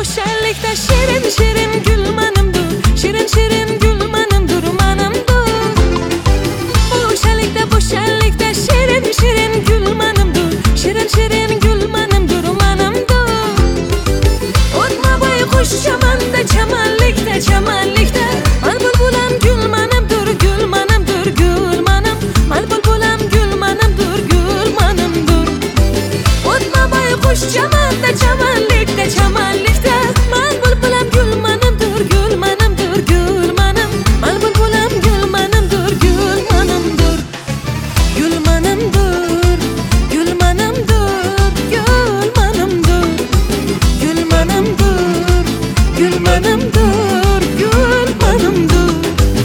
bu şenlikte şirin şirin gülmanımdır. Şirin şirin gülmanımdır, manımdır. Bu şenlikte şirin şirin gülmanımdır. Şirin şirin gülmanımdır, manımdır. Otma baykuş çamanda, çamanlikte, çamanlikte. Mal bulbulam gülmanımdır, gülmanımdır, gülmanım. Mal bulbulam gülmanımdır, gülmanımdır. Otma baykuş çamanda, çamanlikte, çamanlikte. Mal bulbulam gülmanımdır, gülmanımdır, gülmanım. Mal bulbulam gülmanımdır, gülmanımdır. Gülmanımdır, gülmanımdır, gülmanımdır. Gülmanımdır, gülmanımdır, gülmanımdır.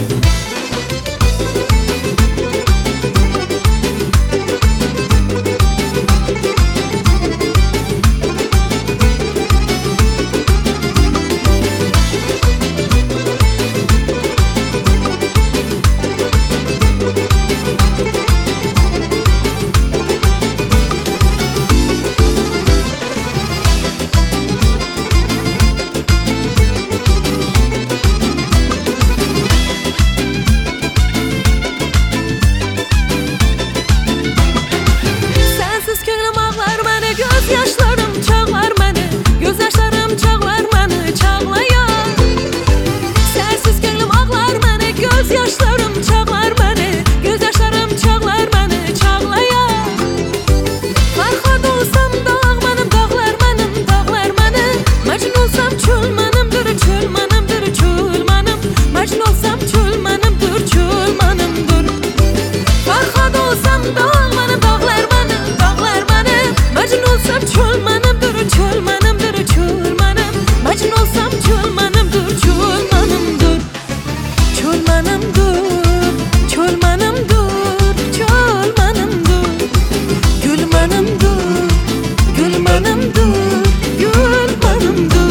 Yaşlarım çağlar beni, gözyaşlarım çağlar beni, çağlayan. Sensiz gönlüm ağlar beni, gözyaşlarım çağlar beni, gözyaşlarım çağlar beni, çağlayan. Farkad olsam dağmanım, dağlar benim, dağlar benim. Mecnun olsam çölmanımdır, çölmanımdır, çölmanım. Mecnun olsam çölmanımdır, çölmanımdır. Farkad olsam dağmanım, dağlar benim, dağlar benim. Mecnun olsam çölmanımdır, çölmanımdır, çölmanım. Mecnun olsam çölmanımdır, çölmanımdır. Çölmanımdır, çölmanımdır, çölmanımdır. Gülmanımdır, gülmanımdır, gülmanımdır.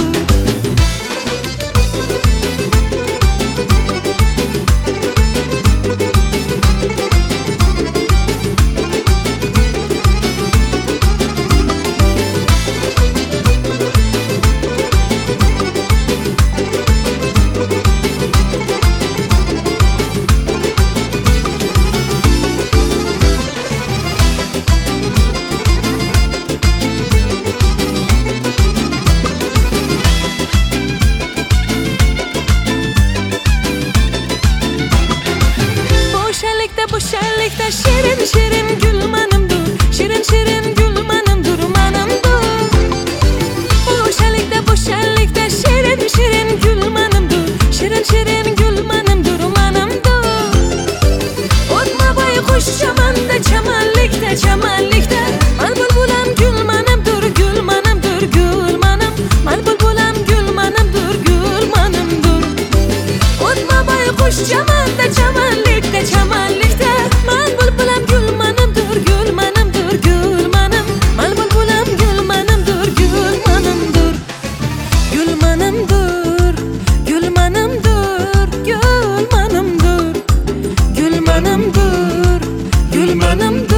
Bu şenlikte şirin şirin gülmanımdır. Şirin şirin gülmanımdır, manımdır. Bu şenlikte şirin şirin gülmanımdır. Şirin şirin gülmanımdır, manımdır. Otma baykuş çamanda, çamanlikte, çamanlikte. Mal bulbulam gülmanımdır, gülmanımdır, gülmanım. Mal bulbulam gülmanımdır, gülmanımdır. Otma baykuş çamanda, çamanlikte, çamanlikte. Mal bulbulam gülmanımdır, gülmanımdır, gülmanım. Mal bulbulam gülmanımdır, gülmanımdır. Gülmanımdır, gülmanımdır, gülmanımdır. Gülmanımdır, gülmanımdır.